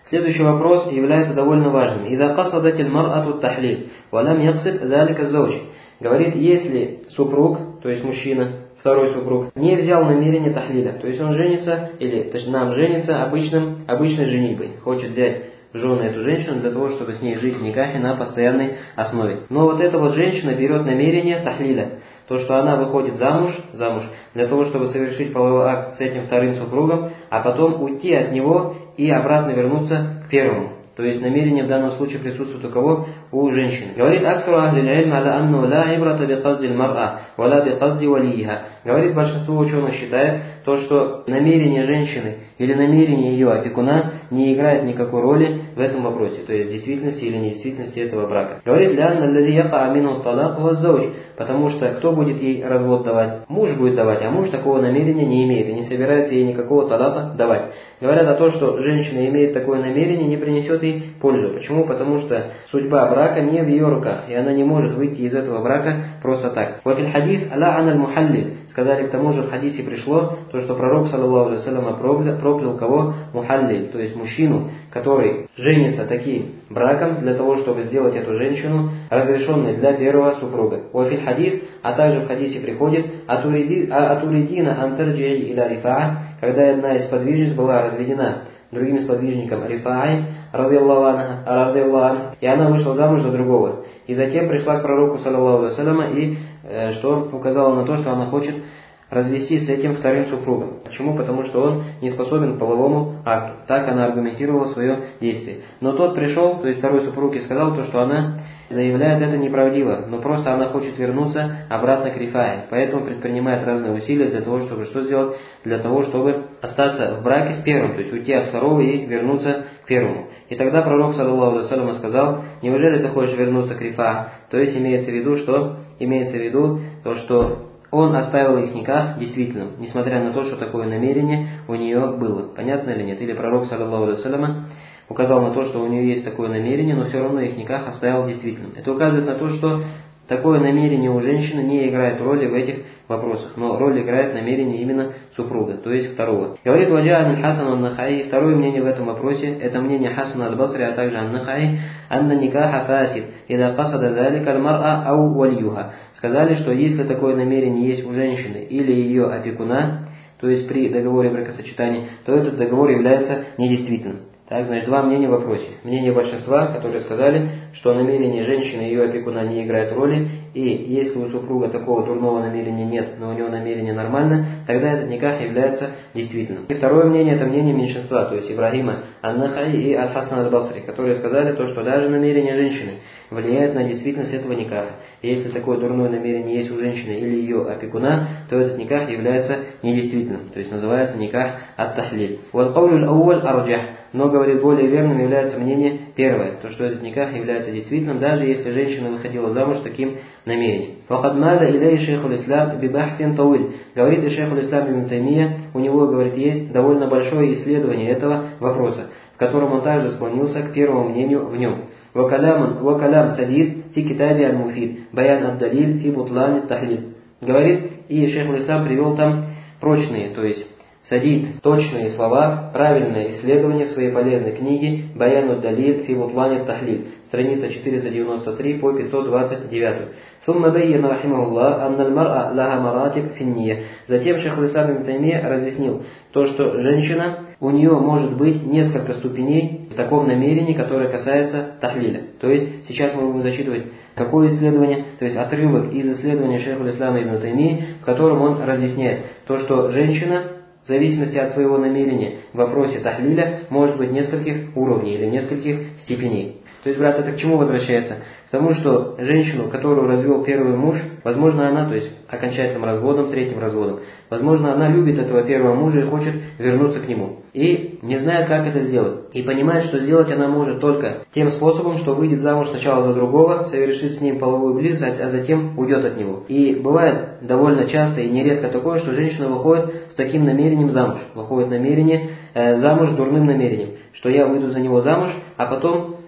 Следующий вопрос является довольно важным. «Ида касадатиль мар'ату тахлиль, валям яксид залика зауч». Говорит, если супруг, то есть мужчина, второй супруг, не взял намерение тахлиля, то есть он женится, или нам женится обычной женитьбой, хочет взять в жены эту женщину для того, чтобы с ней жить в никахе на постоянной основе. Но вот эта вот женщина берет намерение тахлиля, то, что она выходит замуж, для того, чтобы совершить половой акт с этим вторым супругом, а потом уйти от него и обратно вернуться к первому. То есть намерение в данном случае присутствует у кого? У женщины. Говорит аксару ахли аль-илм аля анну ла ибрата биқазди аль-мар'а, вала биқазди валииха. Говорит, большинство ученых считает, то, что намерение женщины или намерение ее опекуна не играет никакой роли в этом вопросе, то есть действительности или недействительности этого брака. Говорит, потому что кто будет ей развод давать? Муж будет давать, а муж такого намерения не имеет и не собирается ей никакого талака давать. Говорят о том, что женщина имеет такое намерение, не принесет ей пользу. Почему? Потому что судьба брака не в ее руках, и она не может выйти из этого брака просто так. Вот хадис аля аль-мухаллиль. Сказали, к тому же в хадисе пришло, то, что пророк, саллаллаху алейхи вассалям, проклял кого? Мухаллиль, то есть мужчину, который женится таким браком для того, чтобы сделать эту женщину разрешенной для первого супруга. Уафиль хадис, а также в хадисе приходит атуридина антарджии иля рифаа, когда одна из сподвижниц была разведена другим сподвижником Рифаай, и она вышла замуж за другого. И затем пришла к пророку, саллаллаху алейхи вассалям, и что указала на то, что она хочет развестись с этим вторым супругом. Почему? Потому что он не способен к половому акту. Так она аргументировала свое действие. Но тот пришел, то есть второй супруг, и сказал то, что она заявляет это неправдиво, но просто она хочет вернуться обратно к Рифае. Поэтому предпринимает разные усилия для того, чтобы что сделать? Для того, чтобы остаться в браке с первым, то есть уйти от второго и вернуться к первому. И тогда пророк, саллаллаху алейхи вассалям, сказал, неужели ты хочешь вернуться к Рифаа? То есть имеется в виду, то, что он оставил их никах действительным, несмотря на то, что такое намерение у нее было. Понятно или нет? Или пророк, саллаллаху алейхи вассалям, указал на то, что у нее есть такое намерение, но все равно их никах оставил действительным. Это указывает на то, что такое намерение у женщины не играет роли в этих вопросах, но роль играет намерение именно супруга, то есть второго. Говорит Ваджа аль-Хасан аль-Нахаи, второе мнение в этом вопросе, это мнение Хасана аль-Басри, а также аль-Нахаи, анна никаха фасид, ида касада залика аль-мар'a ау валиюха. Сказали, что если такое намерение есть у женщины или ее опекуна, то есть при договоре бракосочетания, то этот договор является недействительным. Так, значит, два мнения в вопросе. Мнение большинства, которые сказали, что намерение женщины и ее опекуна не играет роли, и если у супруга такого дурного намерения нет, но у него намерение нормально, тогда этот никах является действительным. И второе мнение, это мнение меньшинства, то есть Ибрагима ан-Нахаи и аль-Хасан аль-Басри, которые сказали то, что даже намерение женщины влияет на действительность этого никаха. И если такое дурное намерение есть у женщины или ее опекуна, то этот никах является недействительным, то есть называется никах ат-тахлиль. Валь-каулю аль-ауаль арджах. Но, говорит, более верным является мнение первое, то, что этот никах является действительным, даже если женщина выходила замуж с таким намерением. Вахад мада илей шейхул ислам бибахсин тауиль. Говорит и шейхул ислам ибн Таймия, у него, говорит, есть довольно большое исследование этого вопроса, в котором он также склонился к первому мнению в нем. Вакалям садид фи китаби аль-муфид, баян ад-далиль фи бутлани тахлиль. Говорит, и шейхул ислам привел там прочные, то есть садид, точные слова, правильное исследование в своей полезной книге «Баяну далиль фи бутлани тахлиль», страница 493 по 529. «Сумма байяна рахимахуллах анналь мар'a лаха маратиб финния». Затем шейх аль-Ислам ибн Таймия разъяснил то, что женщина, у нее может быть несколько ступеней в таком намерении, которое касается тахлиля. То есть сейчас мы будем зачитывать какое исследование, то есть отрывок из исследования шейха аль-Ислама ибн Таймии, в котором он разъясняет то, что женщина в зависимости от своего намерения в вопросе тахлиля может быть нескольких уровней или нескольких степеней. То есть, брат, это к чему возвращается? К тому, что женщину, которую развел первый муж, возможно, она, то есть окончательным разводом, третьим разводом, возможно, она любит этого первого мужа и хочет вернуться к нему. И не знает, как это сделать. И понимает, что сделать она может только тем способом, что выйдет замуж сначала за другого, совершит с ним половую близость, а затем уйдет от него. И бывает довольно часто и нередко такое, что женщина выходит с таким намерением замуж. Выходит намерение замуж с дурным намерением, что я выйду за него замуж, а потом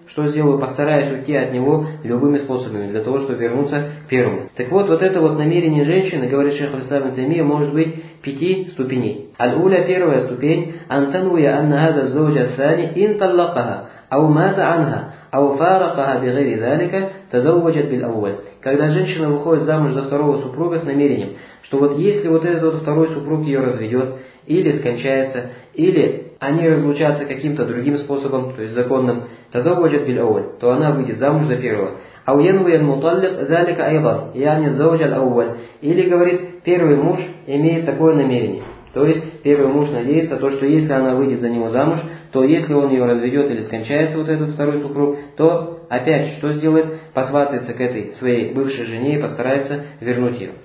что сделаю, постараюсь уйти от него любыми способами, для того, чтобы вернуться к первому. Так вот, вот это вот намерение женщины, говорит шейх ал-Ислам ибн Таймия, может быть 5 ступеней. Аль-уля, первая ступень, антануя анна хаза зауджа ат-тани ин таллакаха, ау мата анха, ау фаракаха бигайри залика, тазауджат бил-ауаль. Когда женщина выходит замуж за второго супруга с намерением, что вот если вот этот вот второй супруг ее разведет, или скончается, или они разлучатся каким-то другим способом, то есть законным, тазауджат бил-ауаль, то она выйдет замуж за первого. Ау янвуян муталлик залика айдан, яни зауджа аль-ауаль. Или, говорит, первый муж имеет такое намерение. То есть первый муж надеется, то, что если она выйдет за него замуж, то если он ее разведет или скончается, вот этот второй супруг, то опять что сделает? Посватается к этой своей бывшей жене и постарается вернуть ее.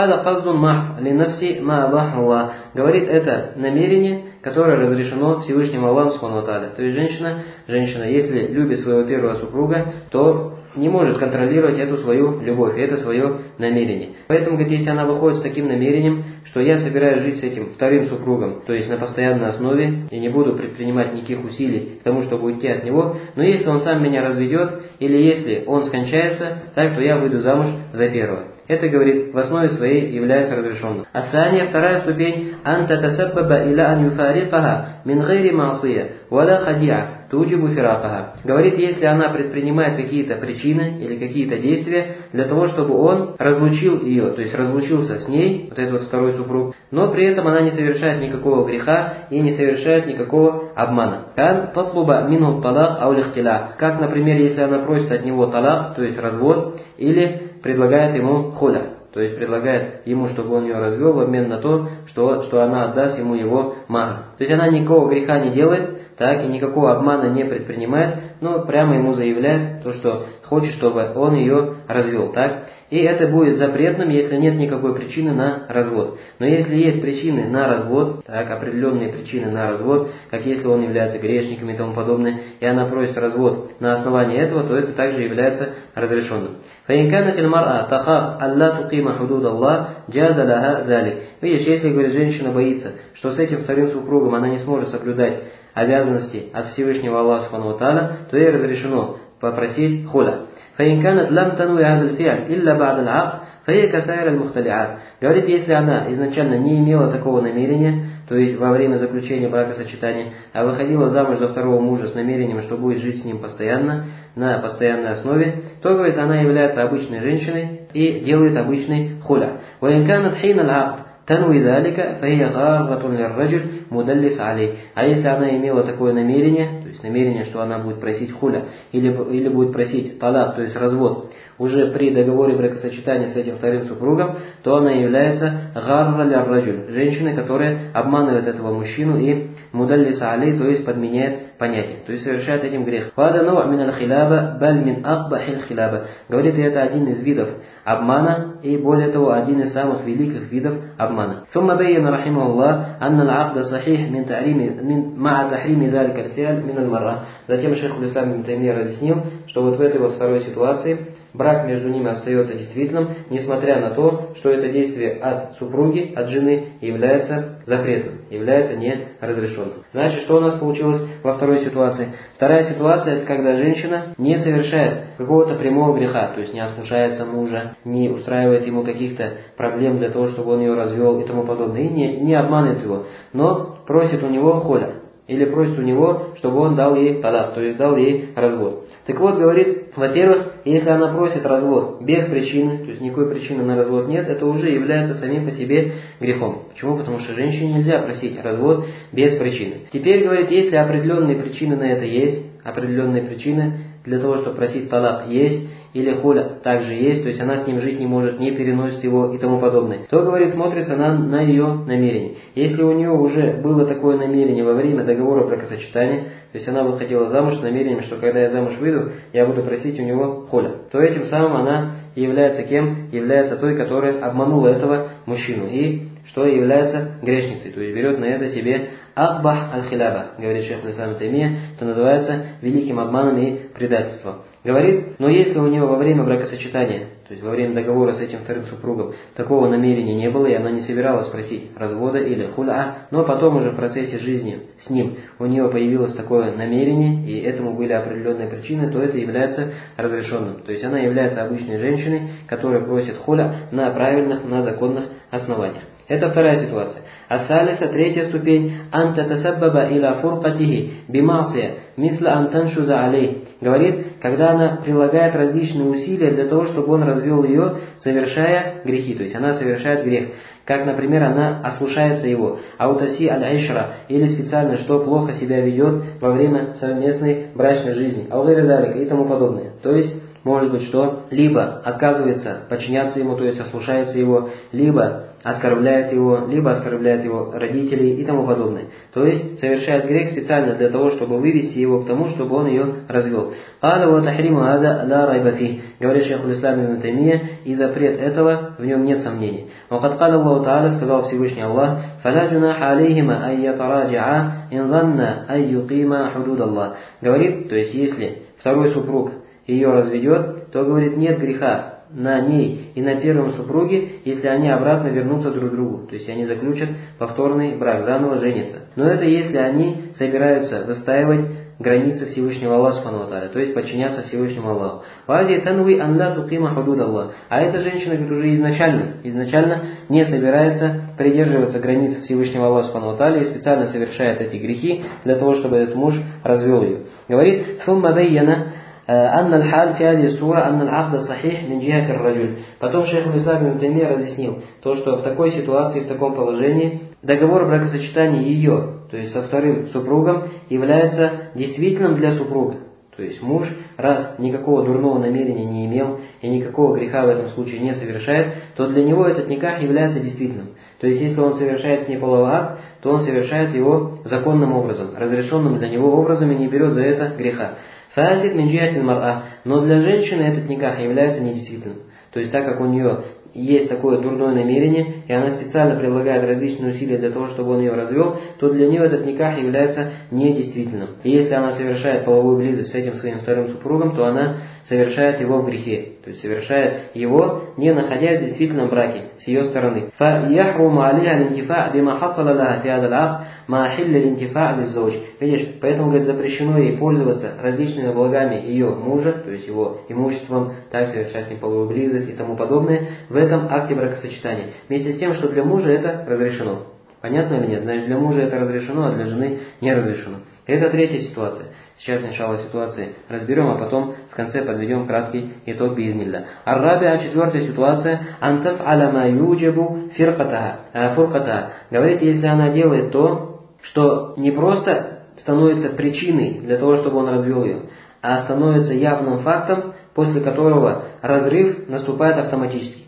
Говорит, это намерение, которое разрешено Всевышним Аллахом Субхану ва Тааля. То есть женщина, если любит своего первого супруга, то не может контролировать эту свою любовь, это свое намерение. Поэтому, говорит, если она выходит с таким намерением, что я собираюсь жить с этим вторым супругом, то есть на постоянной основе, и не буду предпринимать никаких усилий к тому, чтобы уйти от него, но если он сам меня разведет, или если он скончается, так то я выйду замуж за первого. Это, говорит, в основе своей является разрешенным. Асания, вторая ступень, анта тасаббаба иля ан юфарикаха мин гайри маасия, вала хадиа, туджибу фиракаха. Говорит, если она предпринимает какие-то причины или какие-то действия для того, чтобы он разлучил ее, то есть разлучился с ней, вот этот вот второй супруг, но при этом она не совершает никакого греха и не совершает никакого обмана. Кан татлуба мину талак ау лихтиля. Как, например, если она просит от него талак, то есть развод, или предлагает ему хуля, то есть предлагает ему, чтобы он ее развел в обмен на то, что она отдаст ему его махр. То есть она никакого греха не делает, так, и никакого обмана не предпринимает, но прямо ему заявляет то, что хочет, чтобы он ее развел, так. И это будет запретным, если нет никакой причины на развод. Но если есть причины на развод, так, определенные причины на развод, как если он является грешником и тому подобное, и она просит развод на основании этого, то это также является разрешенным. Видишь, если, говорит, женщина боится, что с этим вторым супругом она не сможет соблюдать обязанности от Всевышнего Аллаха Субхану ва Тааля, то ей разрешено попросить хуля. Говорит, если она изначально не имела такого намерения, то есть во время заключения бракосочетания, а выходила замуж за второго мужа с намерением, что будет жить с ним постоянно, на постоянной основе, то, говорит, она является обычной женщиной и делает обычный хуля. А если она имела такое намерение, то есть намерение, что она будет просить хуля, или будет просить талак, то есть развод, уже при договоре бракосочетания с этим вторым супругом, то она является гарра ля-раджуль, женщиной, которая обманывает этого мужчину и мудаллиса алей, то есть подменяет понятие, то есть совершает этим грех. Говорит, это один из видов обмана, и более того, один из самых великих видов обмана. Затем шейх ал-Ислам ибн Таймия разъяснил, что вот в этой вот второй ситуации брак между ними остается действительным, несмотря на то, что это действие от супруги, от жены, является запретным, является неразрешенным. Значит, что у нас получилось во второй ситуации? Вторая ситуация, это когда женщина не совершает какого-то прямого греха, то есть не ослушается мужа, не устраивает ему каких-то проблем для того, чтобы он ее развел и тому подобное, и не обманывает его, но просит у него хуля, или просит у него, чтобы он дал ей талак, то есть дал ей развод. Так вот, говорит, во-первых, если она просит развод без причины, то есть никакой причины на развод нет, это уже является самим по себе грехом. Почему? Потому что женщине нельзя просить развод без причины. Теперь, говорит, если определенные причины на это есть, определенные причины для того, чтобы просить талак есть, или хуля также есть, то есть она с ним жить не может, не переносит его и тому подобное, то, говорит, смотрится на ее намерение. Если у нее уже было такое намерение во время договора бракосочетания, то есть она выходила замуж с намерением, что когда я замуж выйду, я буду просить у него хуля, то этим самым она является кем? Является той, которая обманула этого мужчину, и что является грешницей, то есть берет на это себе акбах аль-хиляба, говорит шейх ал-Ислам ибн Таймия, это называется великим обманом и предательством. Говорит, но если у нее во время бракосочетания то есть во время договора с этим вторым супругом такого намерения не было, и она не собиралась просить развода или хуля, но потом уже в процессе жизни с ним у нее появилось такое намерение, и этому были определенные причины, то это является разрешенным. То есть она является обычной женщиной, которая просит хуля на правильных, на законных основаниях. Это вторая ситуация. Ас-салиса, третья ступень, анта тасаббаба иля фуркатихи бимасия, мисла антаншуза алей. Говорит, когда она прилагает различные усилия для того, чтобы он развел ее, совершая грехи, то есть она совершает грех. Как, например, она ослушается его, аутаси аль-айшра, или специально, что плохо себя ведет во время совместной брачной жизни, аудеризалика и тому подобное. То есть, может быть, что либо отказывается подчиняться ему, то есть ослушается его, либо оскорбляет его родителей и тому подобное. То есть совершает грех специально для того, чтобы вывести его к тому, чтобы он ее развел. Говорит шейх аль-Ислам ибн Таймия, и запрет этого в нем нет сомнений. وقد قال الله تعالى, сказал Всевышний Аллах, فلا جناح عليهما أن يتراجعا إن ظنا أن يقيما حدود الله. Говорит, то есть если второй супруг ее разведет, то, говорит, нет греха на ней и на первом супруге, если они обратно вернутся друг к другу. То есть они заключат повторный брак, заново женятся. Но это если они собираются выстаивать границы Всевышнего Аллаха Субхану ва Тааля, то есть подчиняться Всевышнему Аллаху. А эта женщина, говорит, уже изначально не собирается придерживаться границ Всевышнего Аллаха Субхану ва Тааля и специально совершает эти грехи для того, чтобы этот муж развел ее. Говорит, Потом шейх аль-Ислам ибн Таймия разъяснил то, что в такой ситуации, в таком положении договор бракосочетания ее, то есть со вторым супругом, является действительным для супруга. То есть муж, раз никакого дурного намерения не имел и никакого греха в этом случае не совершает, то для него этот никах является действительным. То есть если он совершает с ней половой акт, то он совершает его законным образом, разрешенным для него образом и не берет за это греха. Фасид мин джихатиль мар'а, но для женщины этот никах является недействительным. То есть так как у нее есть такое дурное намерение, и она специально прилагает различные усилия для того, чтобы он ее развел, то для нее этот никах является недействительным. И если она совершает половую близость с этим своим вторым супругом, то она совершает его в грехе. То есть совершает его, не находясь в действительном браке с ее стороны. Видишь, поэтому, говорит, запрещено ей пользоваться различными благами ее мужа, то есть его имуществом, так совершать с ним половую близость и тому подобное, в этом акте бракосочетания. Вместе с тем, что для мужа это разрешено. Понятно или нет? Значит, для мужа это разрешено, а для жены не разрешено. Это третья ситуация. Сейчас, иншаллах, ситуации разберем, а потом в конце подведем краткий итог биизнилля. Ар-рабиа, четвертая ситуация. Антаф аляма юджабу фуркатаха. Говорит, если она делает то, что не просто становится причиной для того, чтобы он развел ее, а становится явным фактом, после которого разрыв наступает автоматически.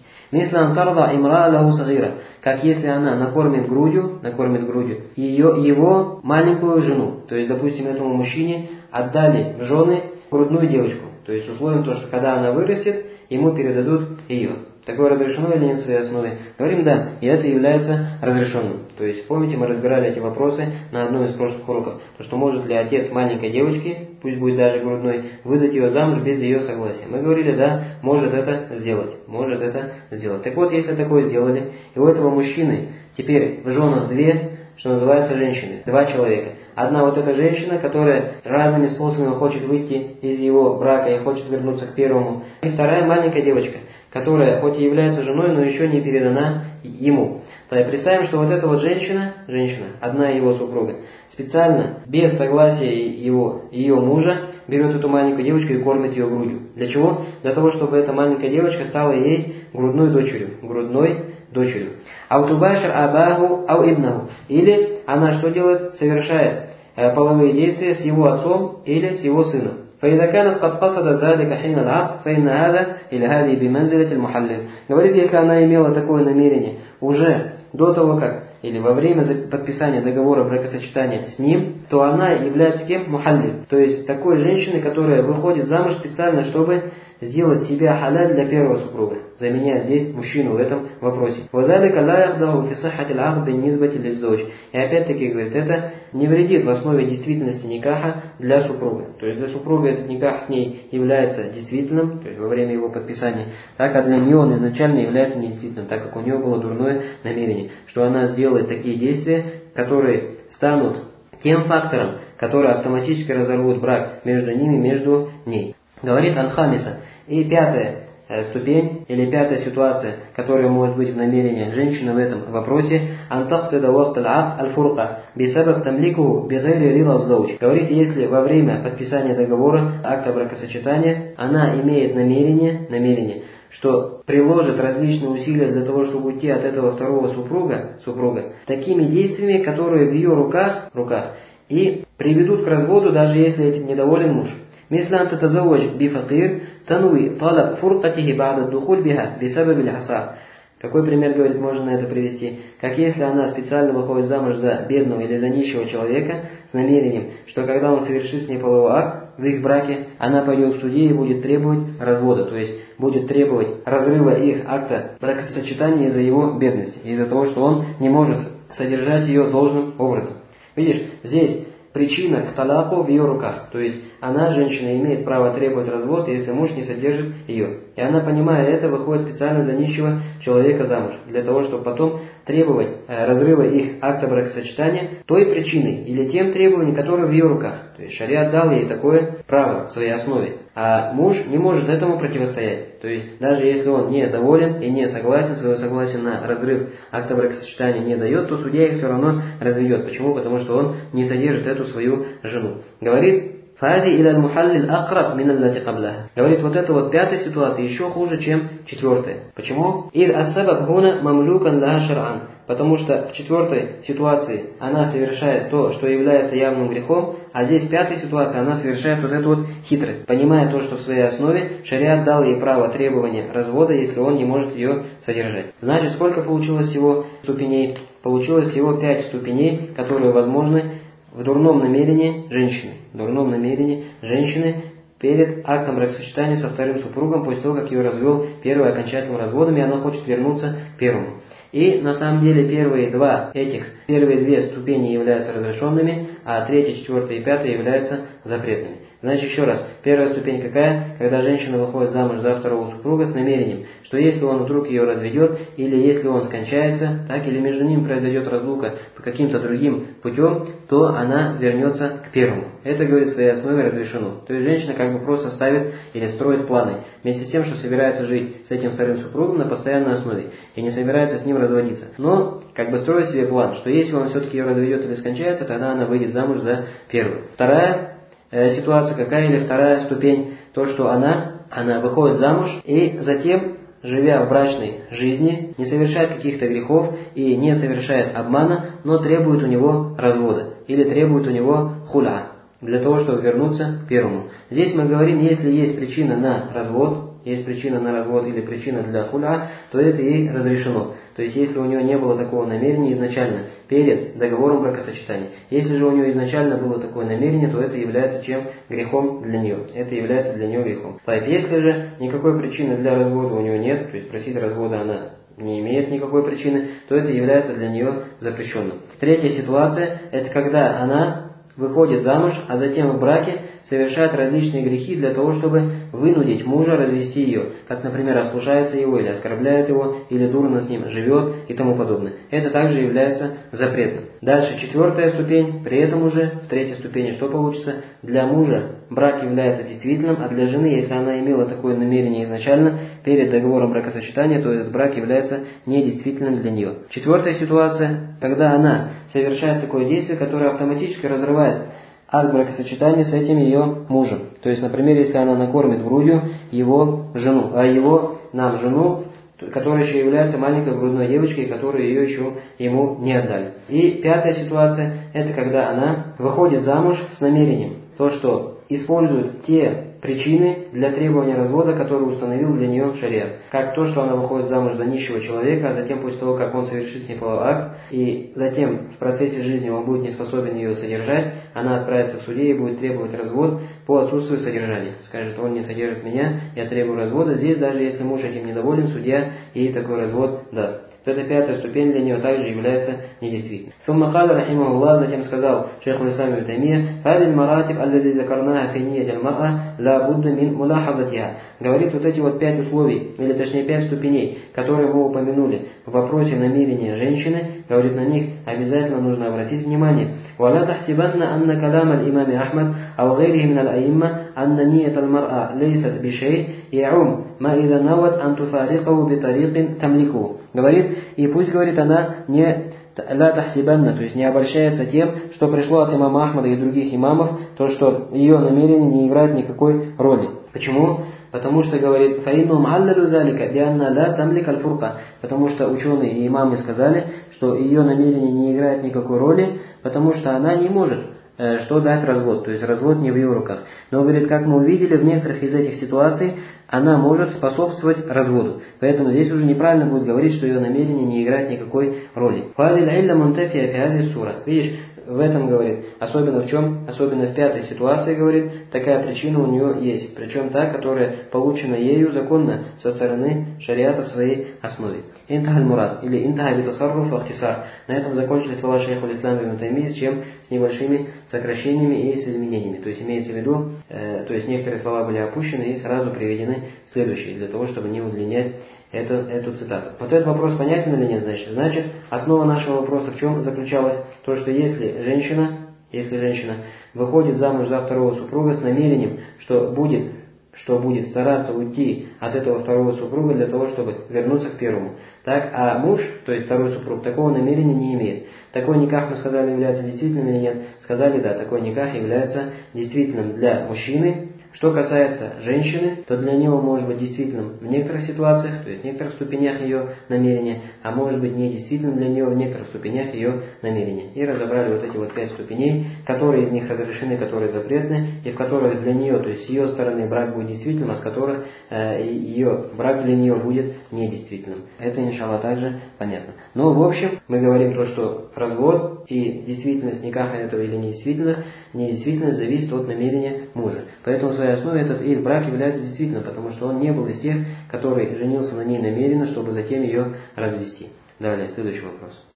Как если она накормит грудью его маленькую жену. То есть, допустим, этому мужчине отдали в жены грудную девочку. То есть, условием то, что когда она вырастет, ему передадут ее. Такое разрешено или нет в своей основе? Говорим, да, и это является разрешенным. То есть, помните, мы разбирали эти вопросы на одном из прошлых уроков. То, что может ли отец маленькой девочки, пусть будет даже грудной, выдать ее замуж без ее согласия. Мы говорили, да, может это сделать. Так вот, если такое сделали, и у этого мужчины теперь в женах две, что называется, женщины, два человека. Одна вот эта женщина, которая разными способами хочет выйти из его брака и хочет вернуться к первому. И вторая маленькая девочка, которая хоть и является женой, но еще не передана ему. Тогда представим, что вот эта вот женщина, одна его супруга, специально, без согласия ее мужа, берет эту маленькую девочку и кормит ее грудью. Для чего? Для того, чтобы эта маленькая девочка стала ей грудной дочерью. Аутубашир абаху ау ибнаху. Или она что делает? Совершает половые действия с его отцом или с его сыном. فإذا كانت قد قصدت ذلك حين العقد فإن هذا إلى هذه بمنزلة المحلل. Говорит, если она имела такое намерение уже до того, как или во время подписания договора бракосочетания с ним, то она является кем? Мухаллиль. То есть такой женщиной, которая выходит замуж специально, чтобы сделать себя халяль для первого супруга. заменяет здесь мужчину в этом вопросе. И опять-таки, говорит, это не вредит в основе действительности никаха для супруга. То есть для супруга этот никах с ней является действительным, то есть во время его подписания, так как для нее он изначально является недействительным, так как у нее было дурное намерение, что она сделает такие действия, которые станут тем фактором, который автоматически разорвут брак между ними, между ней. Говорит Аль-Хамиса. И пятая ступень, или пятая ситуация, которая может быть в намерениях женщины в этом вопросе, говорит, если во время подписания договора, акта бракосочетания, она имеет намерение, что приложит различные усилия для того, чтобы уйти от этого второго супруга, такими действиями, которые в ее руках и приведут к разводу, даже если этим недоволен муж. Мислан татазаввадж бифакир тануи талаб фуркатихи ба'да духуль биха бисабаб аль-хаса. Какой пример, говорит, можно на это привести? Как если она специально выходит замуж за бедного или за нищего человека с намерением, что когда он совершит с ней половой акт в их браке, она пойдет в суде и будет требовать развода, то есть будет требовать разрыва их акта бракосочетания из-за его бедности, из-за того, что он не может содержать ее должным образом. Видишь, здесь причина к талаку в ее руках. То есть она, женщина, имеет право требовать развод, если муж не содержит ее. И она, понимая это, выходит специально за нищего человека замуж, для того, чтобы потом требовать разрыва их акта бракосочетания той причиной или тем требованием, которое в ее руках. То есть шариат дал ей такое право в своей основе. А муж не может этому противостоять. То есть даже если он не доволен и не согласен, свое согласие на разрыв акта бракосочетания не дает, то судья их все равно разведет. Почему? Потому что он не содержит эту свою жену. Говорит, говорит, вот эта вот пятая ситуация еще хуже, чем четвертая. Почему? Потому что в четвертой ситуации она совершает то, что является явным грехом, а здесь в пятой ситуации она совершает вот эту вот хитрость, понимая то, что в своей основе шариат дал ей право требования развода, если он не может ее содержать. Значит, сколько получилось всего ступеней? Получилось всего 5 ступеней, которые возможны в дурном намерении женщины перед актом бракосочетания со вторым супругом, после того, как ее развел первым окончательным разводом, и она хочет вернуться к первому. И на самом деле первые две ступени являются разрешенными, а третья, четвертая и пятая являются запретными. Значит, еще раз, первая ступень какая? Когда женщина выходит замуж за второго супруга с намерением, что если он вдруг ее разведет, или если он скончается, так или между ними произойдет разлука по каким-то другим путем, то она вернется к первому. Это, говорит, в своей основе разрешено. То есть женщина как бы просто ставит или строит планы, вместе с тем, что собирается жить с этим вторым супругом на постоянной основе, и не собирается с ним разводиться. Но как бы строит себе план, что если он все-таки ее разведет или скончается, тогда она выйдет замуж за первую. Вторая ситуация какая, или вторая ступень, то, что она выходит замуж и затем, живя в брачной жизни, не совершает каких-то грехов и не совершает обмана, но требует у него развода или требует у него хуля, для того, чтобы вернуться к первому. Здесь мы говорим, если есть причина на развод или причина для хуля, то это ей разрешено. То есть, если у нее не было такого намерения изначально, перед договором бракосочетания. Если же у нее изначально было такое намерение, то это является чем? Грехом для нее. Это является для нее грехом. Если же никакой причины для развода у нее нет, то есть просить развода она не имеет никакой причины, то это является для нее запрещенным. Третья ситуация, это когда она выходит замуж, а затем в браке совершает различные грехи для того, чтобы вынудить мужа развести ее, как, например, ослушается его, или оскорбляет его, или дурно с ним живет и тому подобное. Это также является запретным. Дальше, четвертая ступень, при этом уже в третьей ступени что получится? Для мужа брак является действительным, а для жены, если она имела такое намерение изначально, перед договором бракосочетания, то этот брак является недействительным для нее. Четвертая ситуация, когда она совершает такое действие, которое автоматически разрывает акт бракосочетания с этим ее мужем. То есть, например, если она накормит грудью его жену, жену, которая еще является маленькой грудной девочкой, которую ее еще ему не отдали. И пятая ситуация, это когда она выходит замуж с намерением, то, что использует те причины для требования развода, которые установил для нее шариат. Как то, что она выходит замуж за нищего человека, а затем после того, как он совершит с ней половой акт, и затем в процессе жизни он будет не способен ее содержать, она отправится в суде и будет требовать развод по отсутствию содержания. Скажет, он не содержит меня, я требую развода. Здесь, даже если муж этим недоволен, судья ей такой развод даст. Эта пятая ступень для нее также является недействительной. ثم قال رحمه الله, затем сказал шейх الإسلام ибн Таймия: هذه المراتب التي ذكرناها في نية المرأة لا بد من ملاحظتها. Говорит, вот эти вот 5 условий, или точнее 5 ступеней, которые мы упомянули в вопросе намерения женщины, говорит, на них обязательно нужно обратить внимание. ولا تحسبن أن كلام الإمام أحمد أو غيره من الأئمة أن نية المرأة ليست بشيء يعم ما إذا نوت أن تفارقه بطريق تملكه. Говорит, и пусть, говорит, она не ла тахсибанна, то есть не обольщается тем, что пришло от имама Ахмада и других имамов, то, что ее намерение не играет никакой роли. Почему? Потому что, говорит, фаинну маллалу залика бианна ла тамлик аль-фурка, потому что ученые и имамы сказали, что ее намерение не играет никакой роли, потому что она не может что дать развод, то есть развод не в ее руках. Но, говорит, как мы увидели, в некоторых из этих ситуаций она может способствовать разводу. Поэтому здесь уже неправильно будет говорить, что ее намерение не играет никакой роли. Видишь, в этом, говорит, особенно в чем? Особенно в пятой ситуации, говорит, такая причина у нее есть. Причем та, которая получена ею законно со стороны шариата в своей основе. Интахаль мурад, или интахаль битасарруф ахтисар. На этом закончились слова шейха аль-Ислама ибн Таймии, с чем? С небольшими сокращениями и с изменениями. То есть имеется в виду, то есть некоторые слова были опущены и сразу приведены следующие, для того, чтобы не удлинять эту цитату. Вот этот вопрос понятен или нет, значит? Значит, основа нашего вопроса в чем заключалась? То, что если женщина выходит замуж за второго супруга с намерением, что будет стараться уйти от этого второго супруга для того, чтобы вернуться к первому. Так, а муж, то есть второй супруг, такого намерения не имеет. Такой никах, мы сказали, является действительным или нет? Сказали, да, такой никах является действительным для мужчины. Что касается женщины, то для него может быть действительным в некоторых ситуациях, то есть в некоторых ступенях ее намерения, а может быть недействительным для нее в некоторых ступенях ее намерения. И разобрали вот эти вот 5 ступеней, которые из них разрешены, которые запретны, и в которых для нее, то есть с ее стороны брак будет действительным, а с которых ее брак для нее будет недействительным. Это, иншаллах, также понятно. Но в общем, мы говорим то, что развод и действительность никаха этого или недействительность зависит от намерения мужа. Поэтому в своей основе этот брак является действительным, потому что он не был из тех, который женился на ней намеренно, чтобы затем ее развести. Далее, следующий вопрос.